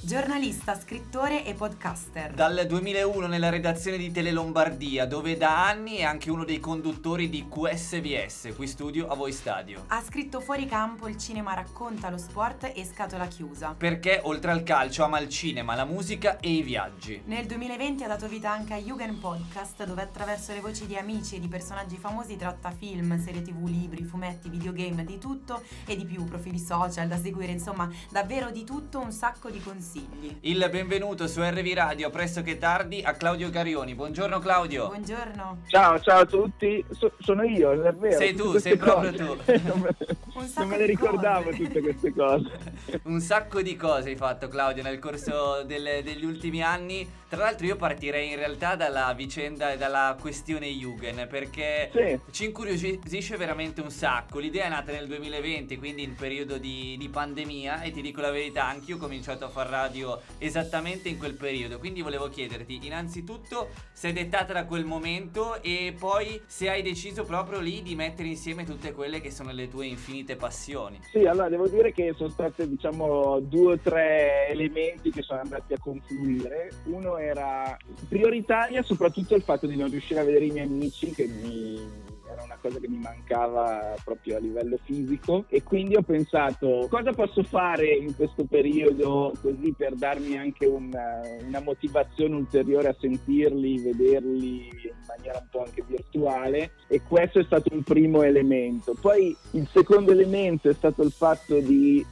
Giornalista, scrittore e podcaster. Dal 2001 nella redazione di Tele Lombardia, dove da anni è anche uno dei conduttori di QSVS, Qui Studio a Voi Stadio. Ha scritto Fuori campo, il cinema racconta lo sport e Scatola chiusa. Perché oltre al calcio ama il cinema, la musica e i viaggi. Nel 2020 ha dato vita anche a Jugend Podcast, dove attraverso le voci di amici e di personaggi famosi tratta film, serie tv, libri, fumetti, videogame, di tutto e di più, profili social da seguire, insomma davvero di tutto, un sacco di consigli. Il benvenuto su RV Radio pressoché tardi a Claudio Carioni. Buongiorno Claudio. Buongiorno. Ciao a tutti. Sono io, è vero. Sei tu, sei proprio tu. Non me le ricordavo tutte queste cose. Un sacco di cose hai fatto, Claudio, nel corso degli ultimi anni. Tra l'altro io partirei in realtà dalla vicenda e dalla questione Jugend, perché ci incuriosisce veramente un sacco. L'idea è nata nel 2020, quindi in periodo di pandemia, e ti dico la verità, anch'io ho cominciato a far radio esattamente in quel periodo. Quindi volevo chiederti innanzitutto se è dettata da quel momento e poi se hai deciso proprio lì di mettere insieme tutte quelle che sono le tue infinite passioni. Sì, allora devo dire che sono state 2 o 3 elementi che sono andati a confluire. Uno era prioritaria, soprattutto il fatto di non riuscire a vedere i miei amici, che era una cosa che mi mancava proprio a livello fisico, e quindi ho pensato cosa posso fare in questo periodo così per darmi anche una motivazione ulteriore a sentirli, vederli in maniera un po' anche virtuale, e questo è stato un primo elemento. Poi il secondo elemento è stato il fatto di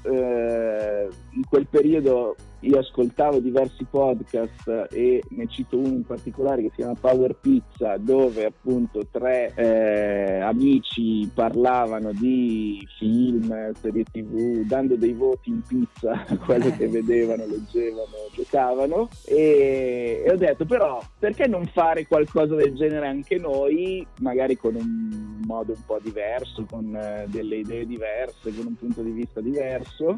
in quel periodo io ascoltavo diversi podcast e ne cito uno in particolare che si chiama Power Pizza, dove appunto 3 amici parlavano di film, serie tv, dando dei voti in pizza a quello che vedevano, leggevano, giocavano, e ho detto però perché non fare qualcosa del genere anche noi, magari con un modo un po' diverso, con delle idee diverse, con un punto di vista diverso,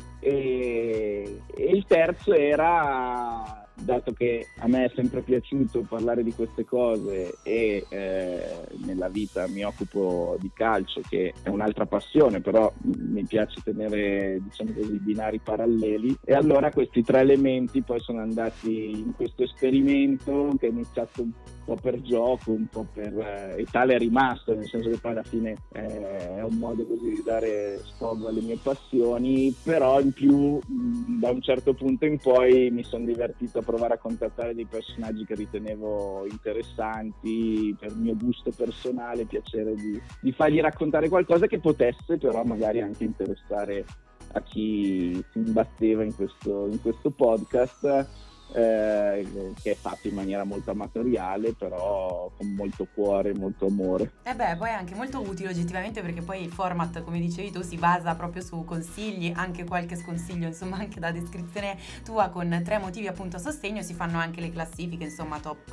e il terzo era, dato che a me è sempre piaciuto parlare di queste cose e nella vita mi occupo di calcio, che è un'altra passione, però mi piace tenere, diciamo così, binari paralleli, e allora questi 3 elementi poi sono andati in questo esperimento che è iniziato un po' per gioco, un po' per e tale è rimasto, nel senso che poi alla fine è un modo così di dare sfogo alle mie passioni, però in più da un certo punto in poi mi sono divertito a provare a contattare dei personaggi che ritenevo interessanti per il mio gusto personale, piacere di fargli raccontare qualcosa che potesse però magari anche interessare a chi si imbatteva in questo podcast, che è fatto in maniera molto amatoriale, però con molto cuore, molto amore. Poi è anche molto utile oggettivamente, perché poi il format, come dicevi tu, si basa proprio su consigli, anche qualche sconsiglio, insomma, anche da descrizione tua, con 3 motivi appunto a sostegno. Si fanno anche le classifiche, insomma, top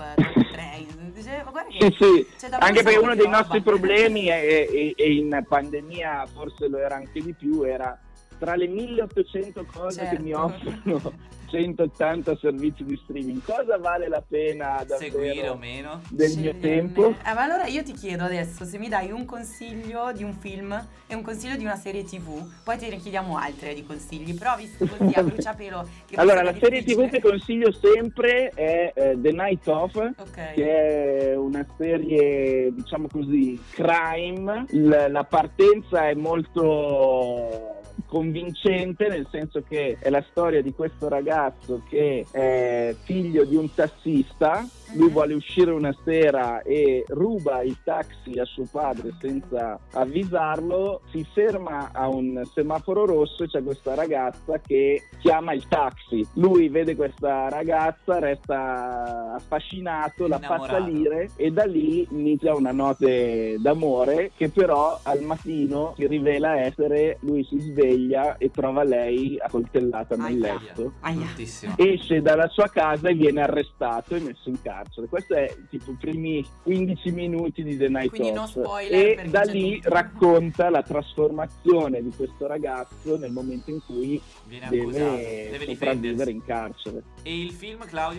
3. Guarda che sì. Anche perché uno dei nostri problemi e in pandemia forse lo era anche di più, era tra le 1800 cose che mi offrono 180 servizi di streaming, cosa vale la pena davvero seguire o meno del mio tempo? Ma allora io ti chiedo adesso se mi dai un consiglio di un film e un consiglio di una serie tv, poi te ne chiediamo altre di consigli, però visto così a bruciapelo che allora la serie tv che consiglio sempre è The Night Of, che è una serie, diciamo così, crime. La partenza è molto convincente, nel senso che è la storia di questo ragazzo che è figlio di un tassista. Lui vuole uscire una sera e ruba il taxi a suo padre senza avvisarlo, si ferma a un semaforo rosso e c'è questa ragazza che chiama il taxi. Lui vede questa ragazza, resta affascinato, la fa salire e da lì inizia una notte d'amore che però al mattino si rivela essere, lui si sveglia e trova lei accoltellata nel letto. Esce dalla sua casa e viene arrestato e messo in carcere. Questo è tipo i primi 15 minuti di The Night Of. Quindi no spoiler, e da lì racconta la trasformazione di questo ragazzo nel momento in cui viene accusato, deve sopravvivere in carcere. E il film, Claudio?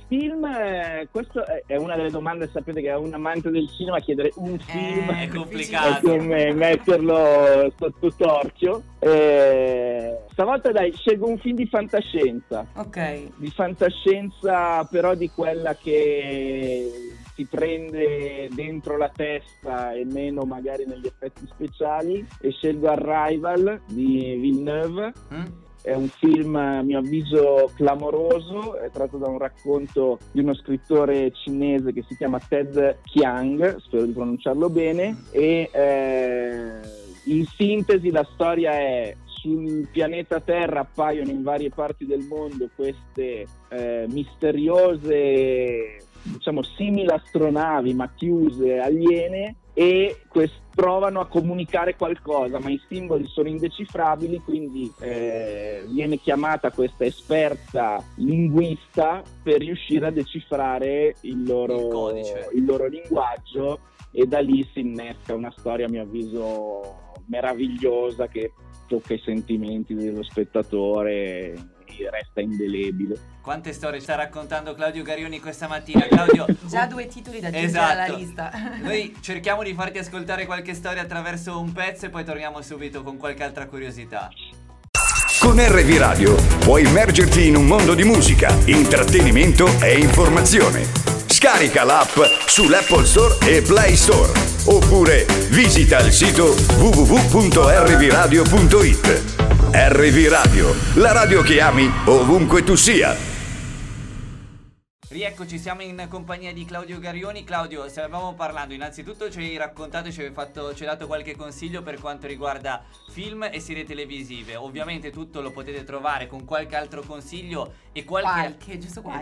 film, questo è una delle domande, sapete che è un amante del cinema chiedere un film è complicato, è come metterlo sotto torchio. Stavolta dai, scelgo un film di fantascienza. Ok. Di fantascienza, però di quella che si prende dentro la testa e meno magari negli effetti speciali, e scelgo Arrival di Villeneuve. È un film, a mio avviso, clamoroso, è tratto da un racconto di uno scrittore cinese che si chiama Ted Chiang, spero di pronunciarlo bene, e in sintesi la storia è: sul pianeta Terra appaiono in varie parti del mondo queste misteriose, diciamo, simili astronavi ma chiuse, aliene, e provano a comunicare qualcosa, ma i simboli sono indecifrabili, quindi viene chiamata questa esperta linguista per riuscire a decifrare il loro linguaggio, e da lì si innesca una storia, a mio avviso, meravigliosa, che tocca i sentimenti dello spettatore e resta indelebile. Quante storie sta raccontando Claudio Garioni questa mattina. Claudio, già 2 titoli da aggiungere alla lista. Noi cerchiamo di farti ascoltare qualche storia attraverso un pezzo e poi torniamo subito con qualche altra curiosità. Con RV Radio puoi immergerti in un mondo di musica, intrattenimento e informazione. Scarica l'app sull'Apple Store e Play Store, oppure visita il sito www.rvradio.it. RV Radio, la radio che ami ovunque tu sia. Rieccoci, siamo in compagnia di Claudio Garioni. Claudio, stavamo parlando, innanzitutto ci hai raccontato, ci hai dato qualche consiglio per quanto riguarda film e serie televisive. Ovviamente tutto lo potete trovare con qualche altro consiglio e qualche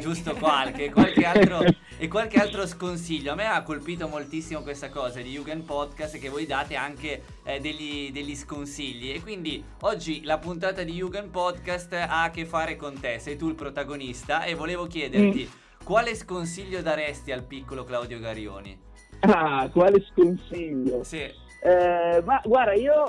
altro sconsiglio. A me ha colpito moltissimo questa cosa di Jugend Podcast, che voi date anche degli sconsigli, e quindi oggi la puntata di Jugend Podcast ha a che fare con te, sei tu il protagonista, e volevo chiederti quale sconsiglio daresti al piccolo Claudio Garioni? Ah, quale sconsiglio? Sì. Ma guarda, io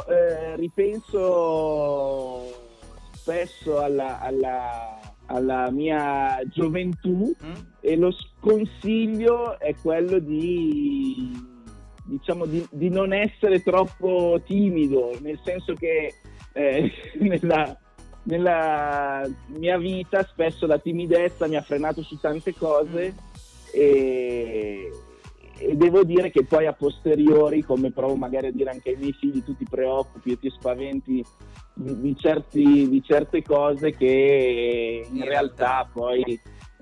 ripenso spesso alla mia gioventù, e lo sconsiglio è quello di non essere troppo timido, nel senso che nella mia vita spesso la timidezza mi ha frenato su tante cose, e devo dire che poi a posteriori, come provo magari a dire anche ai miei figli, tu ti preoccupi e ti spaventi di certe cose che in realtà poi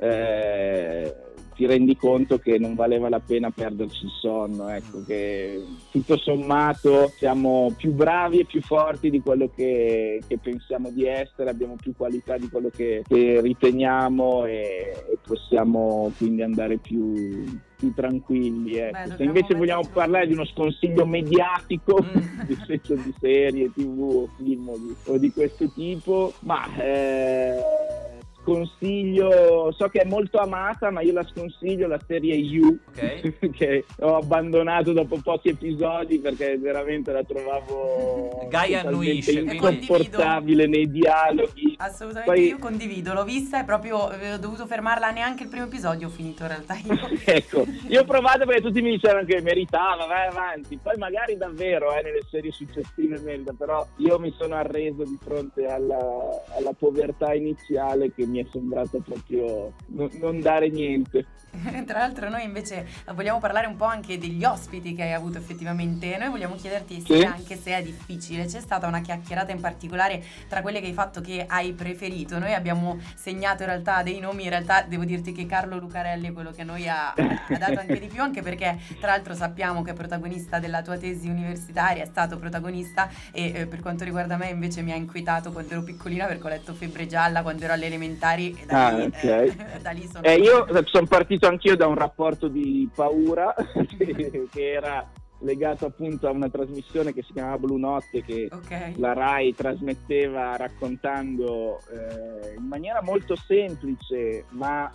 ti rendi conto che non valeva la pena perderci il sonno, ecco, che tutto sommato siamo più bravi e più forti di quello che pensiamo di essere, abbiamo più qualità di quello che riteniamo, e possiamo quindi andare più tranquilli, ecco. Se invece vogliamo parlare di uno sconsiglio mediatico, nel senso di serie, TV o film o di questo tipo, consiglio, so che è molto amata, ma io la sconsiglio, la serie You, che ho abbandonato dopo pochi episodi perché veramente la trovavo insopportabile nei dialoghi. Assolutamente. Poi, io condivido, l'ho vista e proprio ho dovuto fermarla, neanche il primo episodio ho finito in realtà io. Ecco, io ho provato perché tutti mi dicevano che meritava, vai avanti, poi magari davvero nelle serie successive merita, però io mi sono arreso di fronte alla povertà iniziale, che mi è sembrato proprio non dare niente. Tra l'altro noi invece vogliamo parlare un po' anche degli ospiti che hai avuto effettivamente. Noi vogliamo chiederti se, anche se è difficile, c'è stata una chiacchierata in particolare tra quelle che hai fatto che hai preferito. Noi abbiamo segnato in realtà dei nomi, in realtà devo dirti che Carlo Lucarelli è quello che a noi ha dato anche di più, anche perché tra l'altro sappiamo che è protagonista della tua tesi universitaria, è stato protagonista, e per quanto riguarda me invece mi ha inquietato quando ero piccolina, perché ho letto Febbre Gialla quando ero alle elementari, e da lì sono... Io sono partito anch'io da un rapporto di paura che era legato appunto a una trasmissione che si chiamava Blu Notte, che la Rai trasmetteva raccontando in maniera molto semplice ma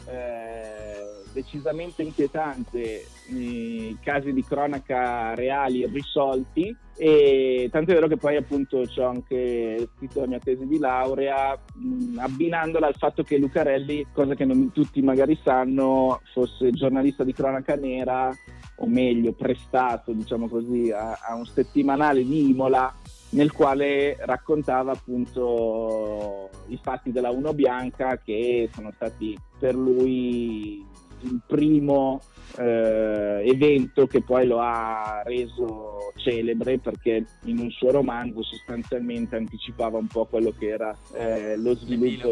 decisamente inquietante i casi di cronaca reali irrisolti. E tanto è vero che poi appunto ci ho anche scritto la mia tesi di laurea abbinandola al fatto che Lucarelli, cosa che non tutti magari sanno, fosse giornalista di cronaca nera, o meglio prestato, diciamo così, a un settimanale di Imola nel quale raccontava appunto i fatti della Uno Bianca, che sono stati per lui il primo evento che poi lo ha reso celebre, perché in un suo romanzo sostanzialmente anticipava un po' quello che era lo sviluppo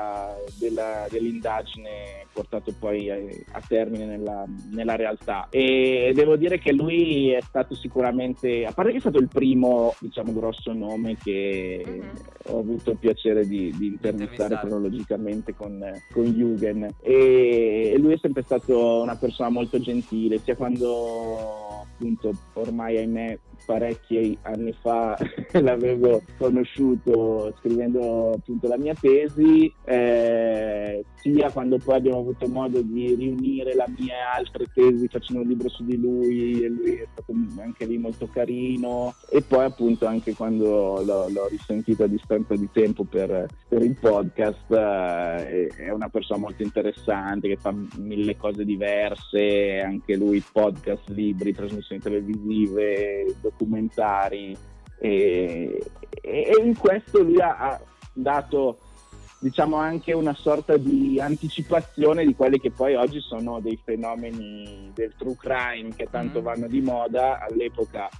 dell'indagine portato poi a termine nella realtà. E devo dire che lui è stato sicuramente, a parte che è stato il primo, diciamo, grosso nome che ho avuto il piacere di intervistare cronologicamente con Jürgen, e lui è sempre stato una persona molto gentile, sia quando appunto ormai ahimè parecchi anni fa l'avevo conosciuto scrivendo appunto la mia tesi, sia quando poi abbiamo avuto modo di riunire la mia e altre tesi facendo un libro su di lui, e lui è stato anche lì molto carino, e poi appunto anche quando l'ho risentito a distanza di tempo per il podcast, è una persona molto interessante che fa mille cose diverse, anche lui podcast, libri, trasmissioni televisive, documentari, e in questo lui ha dato, diciamo, anche una sorta di anticipazione di quelli che poi oggi sono dei fenomeni del true crime che tanto vanno di moda. All'epoca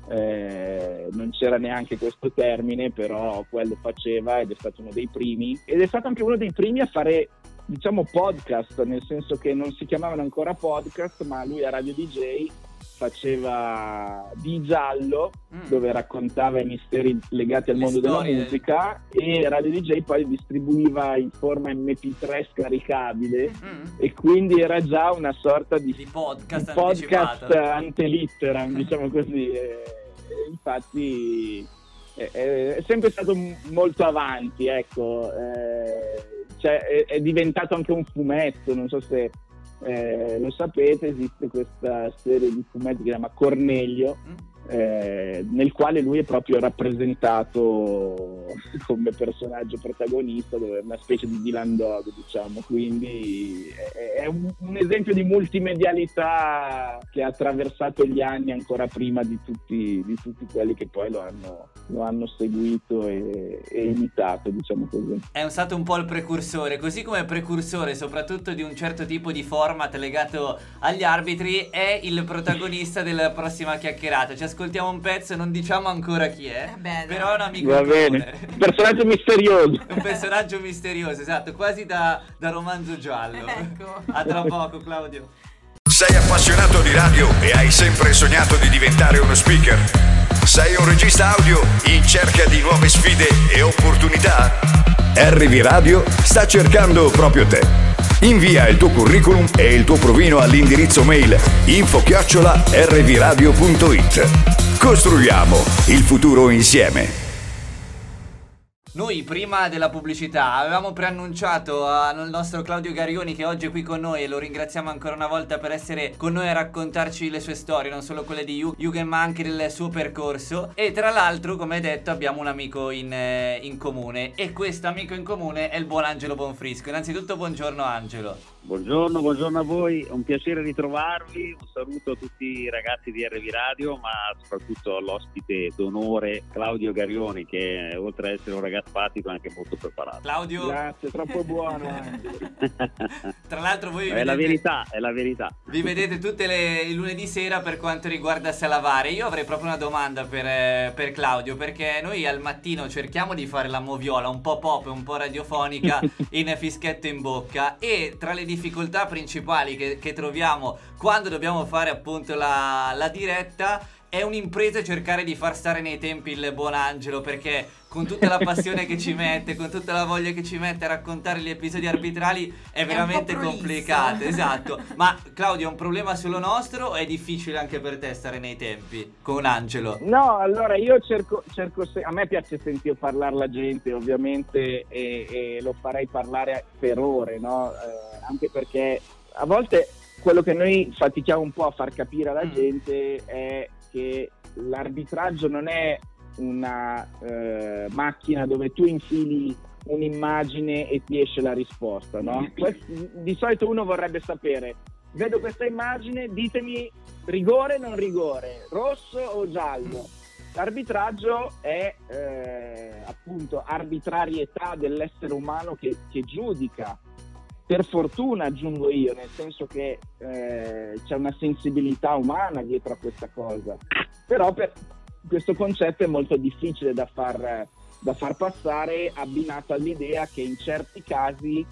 non c'era neanche questo termine, però quello faceva, ed è stato uno dei primi, ed è stato anche uno dei primi a fare, diciamo, podcast, nel senso che non si chiamavano ancora podcast, ma lui a Radio DJ faceva Di Giallo, dove raccontava i misteri legati al mondo della musica, e Radio DJ poi distribuiva in forma MP3 scaricabile, e quindi era già una sorta di podcast ante litteram, diciamo così. Infatti è sempre stato molto avanti, ecco. Cioè, è diventato anche un fumetto, non so se lo sapete, esiste questa serie di fumetti che si chiama Cornelio, nel quale lui è proprio rappresentato come personaggio protagonista, dove è una specie di Dylan Dog, diciamo. Quindi è un esempio di multimedialità che ha attraversato gli anni, ancora prima di tutti quelli che poi lo hanno seguito e imitato, diciamo così. È stato un po' il precursore, così come precursore soprattutto di un certo tipo di format legato agli arbitri, è il protagonista della prossima chiacchierata. Ci ascoltiamo un pezzo, non diciamo ancora chi è, però è un amico. Va bene, personaggio misterioso. Un personaggio misterioso, esatto, quasi da romanzo giallo. Ecco. A tra poco, Claudio. Sei appassionato di radio e hai sempre sognato di diventare uno speaker? Sei un regista audio in cerca di nuove sfide e opportunità? RV Radio sta cercando proprio te. Invia il tuo curriculum e il tuo provino all'indirizzo mail info@rvradio.it. Costruiamo il futuro insieme. Noi prima della pubblicità avevamo preannunciato al nostro Claudio Garioni, che oggi è qui con noi, e lo ringraziamo ancora una volta per essere con noi a raccontarci le sue storie, non solo quelle di Jürgen ma anche del suo percorso. E tra l'altro, come detto, abbiamo un amico in comune, e questo amico in comune è il buon Angelo Bonfrisco. Innanzitutto buongiorno Angelo. Buongiorno a voi, è un piacere ritrovarvi, un saluto a tutti i ragazzi di RV Radio, ma soprattutto all'ospite d'onore Claudio Garioni, che oltre ad essere un ragazzo simpatico e anche molto preparato. Claudio? Grazie, troppo buono. Tra l'altro voi è la verità. Vi vedete tutte il lunedì sera per quanto riguarda Salavare. Io avrei proprio una domanda per Claudio, perché noi al mattino cerchiamo di fare la moviola un po' pop, un po' radiofonica in Fischietto in Bocca, e tra le difficoltà principali che troviamo quando dobbiamo fare appunto la diretta è un'impresa cercare di far stare nei tempi il buon Angelo, perché con tutta la passione che ci mette, con tutta la voglia che ci mette a raccontare gli episodi arbitrali è veramente complicato, esatto. Ma Claudio, è un problema solo nostro o è difficile anche per te stare nei tempi con Angelo? No, allora io cerco a me piace sentire parlare la gente, ovviamente, e lo farei parlare per ore, no? Anche perché a volte quello che noi fatichiamo un po' a far capire alla gente è che l'arbitraggio non è una macchina dove tu infili un'immagine e ti esce la risposta, no? Di solito uno vorrebbe sapere: vedo questa immagine, ditemi rigore o non rigore, rosso o giallo. L'arbitraggio è appunto arbitrarietà dell'essere umano che giudica. Per fortuna, aggiungo io, nel senso che c'è una sensibilità umana dietro a questa cosa, però questo concetto è molto difficile da far passare, abbinato all'idea che in certi casi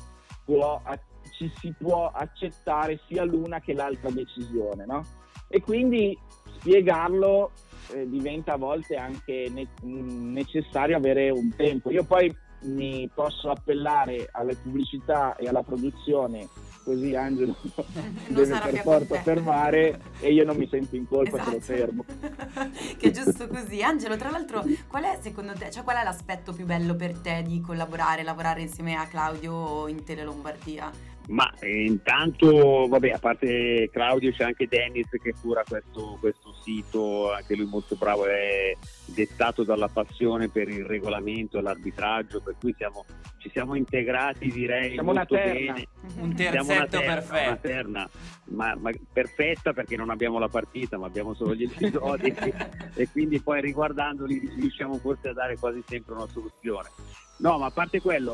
ci si può accettare sia l'una che l'altra decisione, no? E quindi spiegarlo diventa a volte anche necessario avere un tempo. Io poi mi posso appellare alle pubblicità e alla produzione, così Angelo deve per forza fermare e io non mi sento in colpa se lo fermo. Che è giusto così. Angelo, tra l'altro, qual è secondo te, cioè qual è l'aspetto più bello per te di lavorare insieme a Claudio in Tele Lombardia? Ma intanto, vabbè, a parte Claudio c'è anche Dennis che cura questo sito, anche lui molto bravo, è dettato dalla passione per il regolamento e l'arbitraggio, per cui ci siamo integrati, direi, siamo molto bene. Un terzetto perfetto. Una terna, ma perfetta, perché non abbiamo la partita, ma abbiamo solo gli episodi e quindi poi riguardandoli riusciamo forse a dare quasi sempre una soluzione. No, ma a parte quello,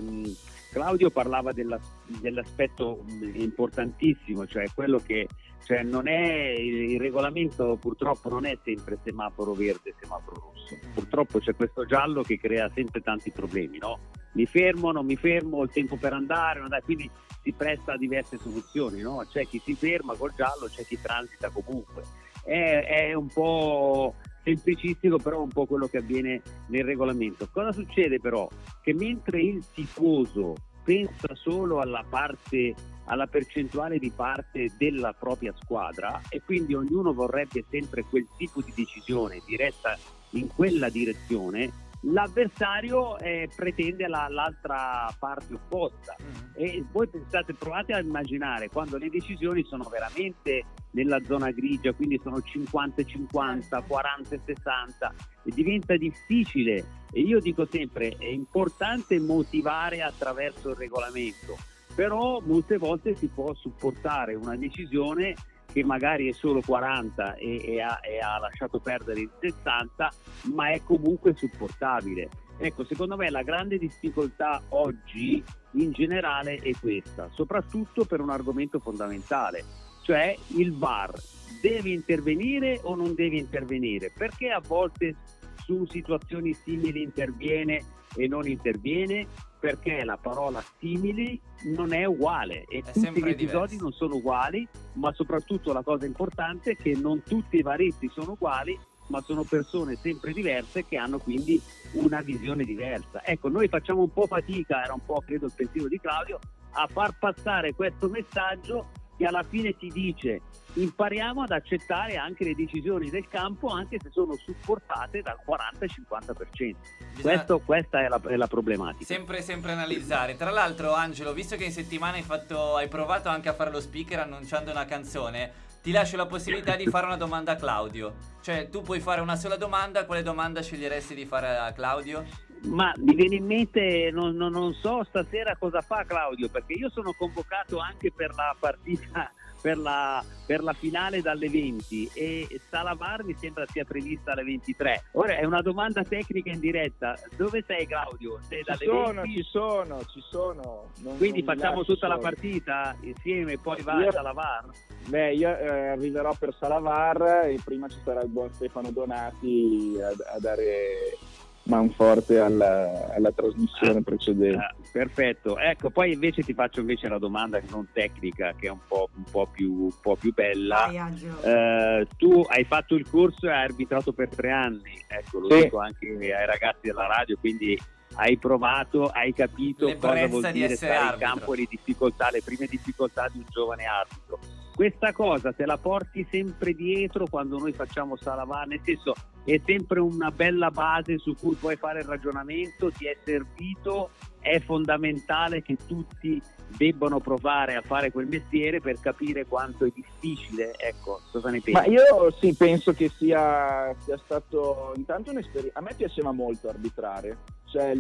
Claudio parlava dell'aspetto importantissimo, cioè quello che non è il regolamento, purtroppo non è sempre semaforo verde, semaforo rosso. Purtroppo c'è questo giallo che crea sempre tanti problemi, no? Mi fermo, non mi fermo, ho il tempo per andare, quindi si presta a diverse soluzioni, no? C'è chi si ferma col giallo, c'è chi transita comunque. È un po' semplicistico, però un po' quello che avviene nel regolamento. Cosa succede però? Che mentre il tifoso pensa solo alla percentuale di parte della propria squadra e quindi ognuno vorrebbe sempre quel tipo di decisione diretta in quella direzione, l'avversario pretende l'altra parte opposta. E voi provate a immaginare quando le decisioni sono veramente nella zona grigia, quindi sono 50-50, 40-60, e diventa difficile. E io dico sempre, è importante motivare attraverso il regolamento, però molte volte si può supportare una decisione che magari è solo 40 e ha lasciato perdere il 60, ma è comunque supportabile. Ecco, secondo me la grande difficoltà oggi in generale è questa, soprattutto per un argomento fondamentale, cioè il VAR. Deve intervenire o non deve intervenire? Perché a volte su situazioni simili interviene e non interviene? Perché la parola simili non è uguale e tutti gli episodi non sono uguali, ma soprattutto la cosa importante è che non tutti i varisti sono uguali, ma sono persone sempre diverse che hanno quindi una visione diversa. Ecco, noi facciamo un po' fatica, era un po' credo il pensiero di Claudio, a far passare questo messaggio che alla fine ti dice: impariamo ad accettare anche le decisioni del campo, anche se sono supportate dal 40-50%. Questa è la problematica. Sempre analizzare. Tra l'altro, Angelo, visto che in settimana hai provato anche a fare lo speaker annunciando una canzone, ti lascio la possibilità di fare una domanda a Claudio. Cioè, tu puoi fare una sola domanda. Quale domanda sceglieresti di fare a Claudio? Ma mi viene in mente, non so stasera cosa fa Claudio, perché io sono convocato anche per la partita, per la finale dalle 20 e Salavar mi sembra sia prevista alle 23. Ora è una domanda tecnica in diretta. Dove sei Claudio? Sei dalle 20? Ci sono. Quindi facciamo tutta la partita insieme e poi vai a Salavar? Beh, io arriverò per Salavar e prima ci sarà il buon Stefano Donati a dare manforte alla trasmissione precedente. Perfetto, ecco, poi invece ti faccio la domanda non tecnica, che è un po' più bella. Tu hai fatto il corso e hai arbitrato per 3 anni, ecco, lo dico anche ai ragazzi della radio, quindi hai provato, hai capito cosa vuol dire stare in campo, le prime difficoltà di un giovane arbitro. Questa cosa te la porti sempre dietro quando noi facciamo Sala VAR, nel senso, è sempre una bella base su cui puoi fare il ragionamento, ti è servito, è fondamentale che tutti debbano provare a fare quel mestiere per capire quanto è difficile, ecco, cosa ne pensi? Ma io sì, penso che sia stato intanto un'esperienza. A me piaceva molto arbitrare, cioè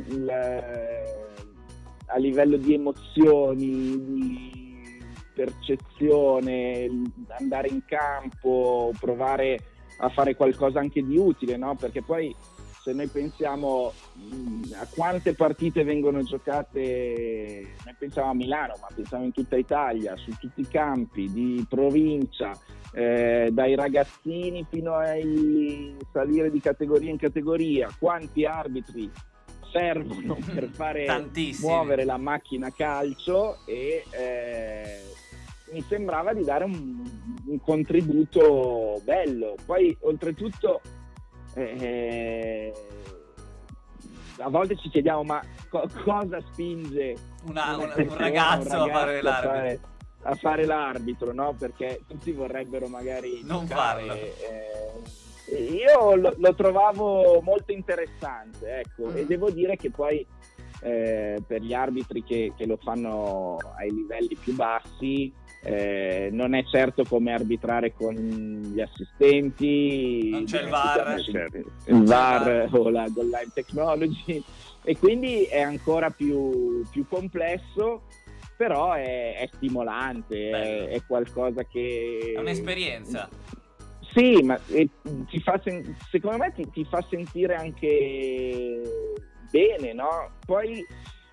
a livello di emozioni, di percezione, andare in campo, provare a fare qualcosa anche di utile, no? Perché poi se noi pensiamo a quante partite vengono giocate, noi pensiamo a Milano, ma pensiamo in tutta Italia, su tutti i campi di provincia, dai ragazzini fino ai salire di categoria in categoria, quanti arbitri servono per fare muovere la macchina calcio, e mi sembrava di dare un contributo bello. Poi oltretutto a volte ci chiediamo ma cosa spinge un ragazzo a fare l'arbitro, no? Perché tutti vorrebbero magari non farlo. Io lo trovavo molto interessante, ecco, e devo dire che poi per gli arbitri che lo fanno ai livelli più bassi, non è certo come arbitrare con gli assistenti, non c'è il VAR, il VAR o la goal line technology, e quindi è ancora più complesso, però è stimolante, è qualcosa che è un'esperienza. Sì, ma secondo me ti fa sentire anche bene, no? Poi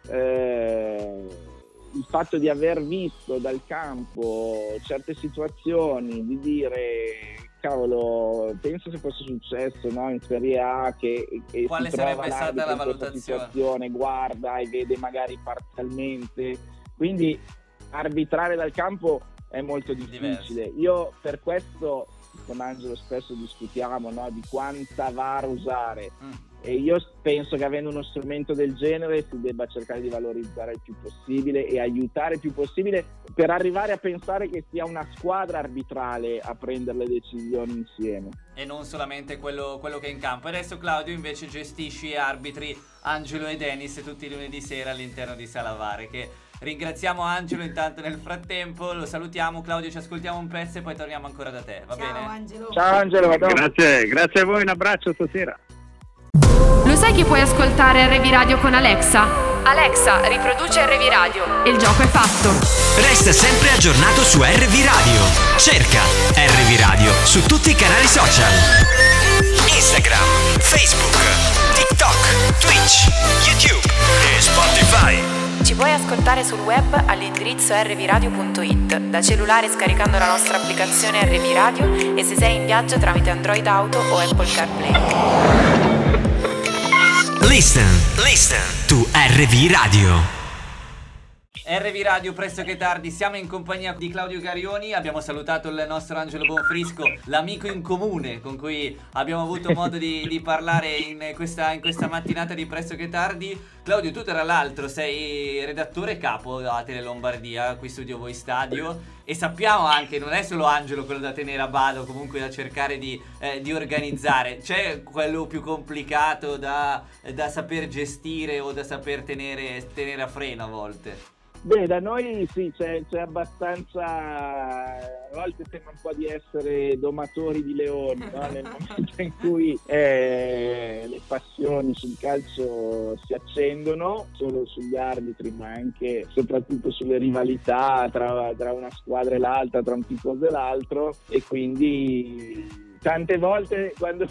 il fatto di aver visto dal campo certe situazioni, di dire cavolo, penso se fosse successo, no, in Serie A che quale si sarebbe stata la valutazione, guarda e vede magari parzialmente, quindi arbitrare dal campo è molto difficile. Diverso. Io per questo con Angelo spesso discutiamo, no, di quanta VAR usare, e io penso che avendo uno strumento del genere si debba cercare di valorizzare il più possibile e aiutare il più possibile, per arrivare a pensare che sia una squadra arbitrale a prendere le decisioni insieme e non solamente quello che è in campo. Adesso Claudio invece gestisci arbitri Angelo e Dennis tutti i lunedì sera all'interno di Sala VAR, che ringraziamo Angelo intanto nel frattempo, lo salutiamo. Claudio, ci ascoltiamo un pezzo e poi torniamo ancora da te, va bene? Angelo. Ciao Angelo, grazie a voi, un abbraccio stasera. Lo sai che puoi ascoltare RV Radio con Alexa? Alexa, riproduce RV Radio e il gioco è fatto. Resta sempre aggiornato su RV Radio. Cerca RV Radio su tutti i canali social: Instagram, Facebook, TikTok, Twitch, YouTube e Spotify. Ci puoi ascoltare sul web all'indirizzo rvradio.it, da cellulare scaricando la nostra applicazione RV Radio, e se sei in viaggio tramite Android Auto o Apple CarPlay. Listen to RV Radio. RV Radio pressoché tardi, siamo in compagnia di Claudio Garioni, abbiamo salutato il nostro Angelo Bonfrisco, l'amico in comune con cui abbiamo avuto modo di parlare in questa mattinata di pressoché tardi. Claudio, tu tra l'altro sei redattore capo da Tele Lombardia, qui Studio Voi Stadio, e sappiamo anche, non è solo Angelo quello da tenere a bada o comunque da cercare di organizzare, c'è quello più complicato da saper gestire o da saper tenere a freno a volte. Beh, da noi sì, c'è abbastanza, a volte sembra un po' di essere domatori di leoni, no? Nel momento in cui le passioni sul calcio si accendono, solo sugli arbitri, ma anche soprattutto sulle rivalità tra una squadra e l'altra, tra un tifoso e l'altro, e quindi tante volte quando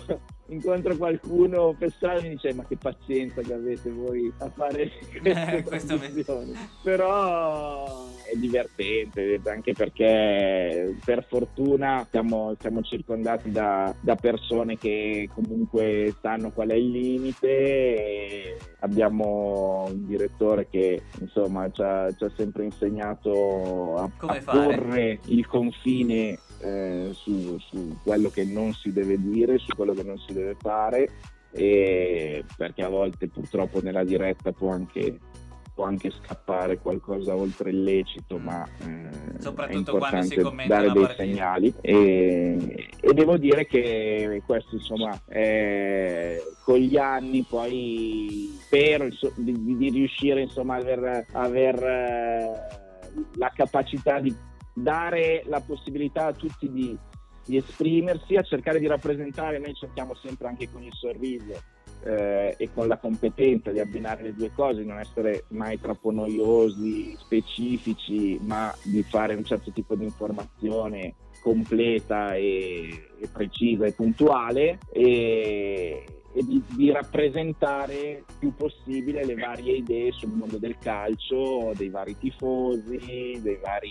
incontro qualcuno per strada e mi dice: ma che pazienza che avete voi a fare queste trasmissioni. Però è divertente, anche perché per fortuna siamo circondati da persone che comunque sanno qual è il limite, e abbiamo un direttore che insomma ci ha sempre insegnato a porre il confine su quello che non si deve dire, su quello che non si deve fare, e perché a volte purtroppo nella diretta può anche scappare qualcosa oltre il lecito, ma soprattutto è importante quando si commenta dare dei partita. segnali, e devo dire che questo insomma con gli anni poi spero di riuscire insomma a aver la capacità di dare la possibilità a tutti di esprimersi, a cercare di rappresentare. Noi cerchiamo sempre, anche con il sorriso e con la competenza, di abbinare le due cose, di non essere mai troppo noiosi, specifici, ma di fare un certo tipo di informazione completa e precisa e puntuale, e di rappresentare più possibile le varie idee sul mondo del calcio, dei vari tifosi, dei vari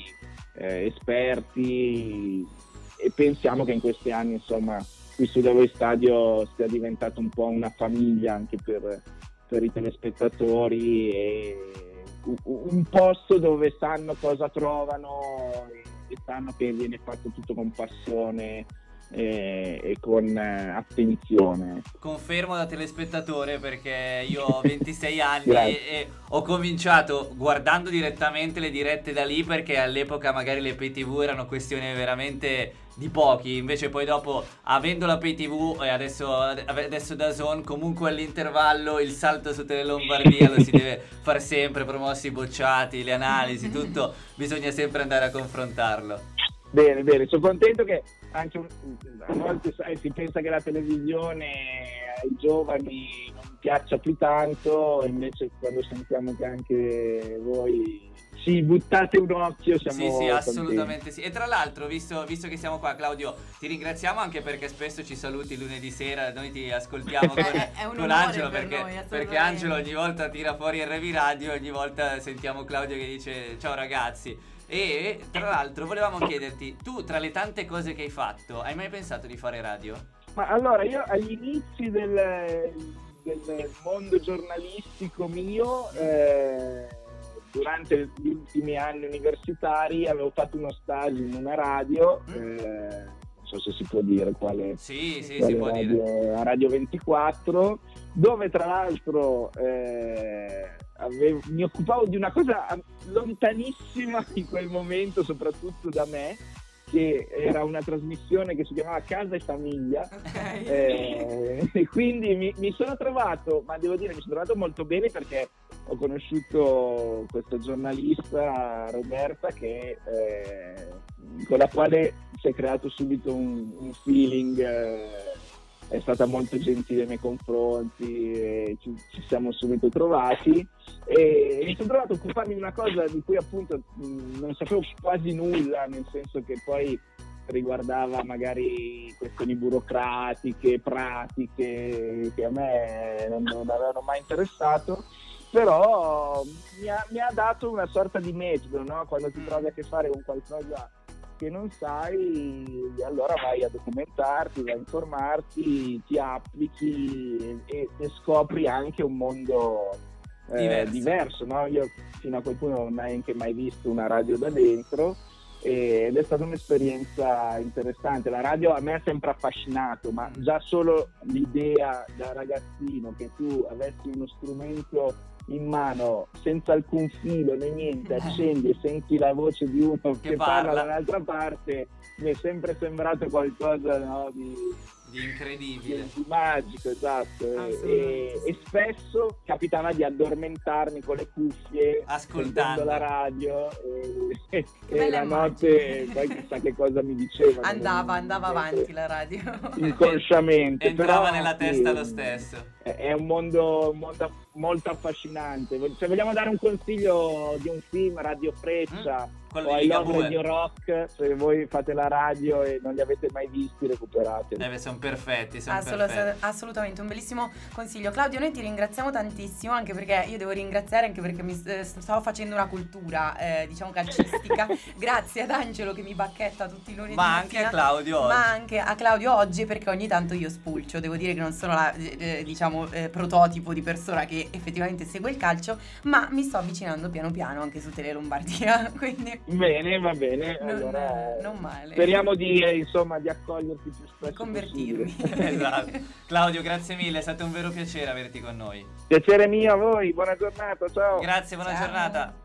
esperti, e pensiamo che in questi anni insomma qui su Voi Stadio sia diventato un po' una famiglia anche per i telespettatori, e un posto dove sanno cosa trovano e sanno che viene fatto tutto con passione e con attenzione. Confermo da telespettatore, perché io ho 26 anni e ho cominciato guardando direttamente le dirette da lì, perché all'epoca magari le pay TV erano questioni veramente di pochi, invece poi dopo, avendo la pay TV e adesso DAZN, comunque all'intervallo il salto su Tele Lombardia lo si deve fare sempre, promossi bocciati, le analisi, tutto bisogna sempre andare a confrontarlo. Bene, sono contento che anche a volte si pensa che la televisione ai giovani non piaccia più tanto, e invece quando sentiamo che anche voi ci buttate un occhio siamo sì, assolutamente contenti. sì. E tra l'altro, visto che siamo qua, Claudio, ti ringraziamo anche perché spesso ci saluti lunedì sera, noi ti ascoltiamo con Angelo, perché Angelo ogni volta tira fuori RV Radio, ogni volta sentiamo Claudio che dice ciao ragazzi. E tra l'altro volevamo chiederti, tu tra le tante cose che hai fatto, hai mai pensato di fare radio? Ma allora, io agli inizi del mondo giornalistico mio, durante gli ultimi anni universitari, avevo fatto uno stage in una radio, non so se si può dire quale. Sì, quale si può dire. A Radio 24, dove tra l'altro mi occupavo di una cosa lontanissima in quel momento, soprattutto da me, che era una trasmissione che si chiamava Casa e Famiglia, e quindi mi sono trovato, ma devo dire mi sono trovato molto bene, perché ho conosciuto questa giornalista Roberta con la quale si è creato subito un feeling, è stata molto gentile nei confronti, e ci siamo subito trovati, e mi sono trovato a occuparmi di una cosa di cui appunto non sapevo quasi nulla, nel senso che poi riguardava magari questioni burocratiche, pratiche, che a me non avevano mai interessato, però mi ha dato una sorta di metodo, no? Quando ti trovi a che fare con qualcosa che non sai, allora vai a documentarti, vai a informarti, ti applichi e scopri anche un mondo diverso, no? Io fino a quel punto non ho neanche mai visto una radio da dentro, ed è stata un'esperienza interessante. La radio a me ha sempre affascinato, ma già solo l'idea da ragazzino che tu avessi uno strumento in mano senza alcun filo né niente, accendi e senti la voce di uno che parla dall'altra parte, mi è sempre sembrato qualcosa, no, di incredibile, di magico, esatto, e spesso capitava di addormentarmi con le cuffie ascoltando la radio, e la notte poi chissà che cosa mi diceva, andava avanti la radio inconsciamente, entrava però nella testa lo stesso. È un mondo molto affascinante. Se vogliamo dare un consiglio di un film, Radio Freccia o I Love Radio Rock, se voi fate la radio e non li avete mai visti, recuperateli. Sono perfetti, assolutamente, un bellissimo consiglio. Claudio, noi ti ringraziamo tantissimo, anche perché io devo ringraziare anche perché mi stavo facendo una cultura diciamo calcistica grazie ad Angelo che mi bacchetta tutti i lunedì, ma anche a Claudio oggi. Ma anche a Claudio oggi, perché ogni tanto io spulcio. Devo dire che non sono la prototipo di persona che effettivamente segue il calcio, ma mi sto avvicinando piano piano anche su Tele Lombardia, quindi bene, va bene, allora non male. Speriamo di accoglierti più spesso, convertirmi. Esatto. Claudio, grazie mille, è stato un vero piacere averti con noi. Piacere mio a voi, buona giornata, ciao. Grazie, buona giornata.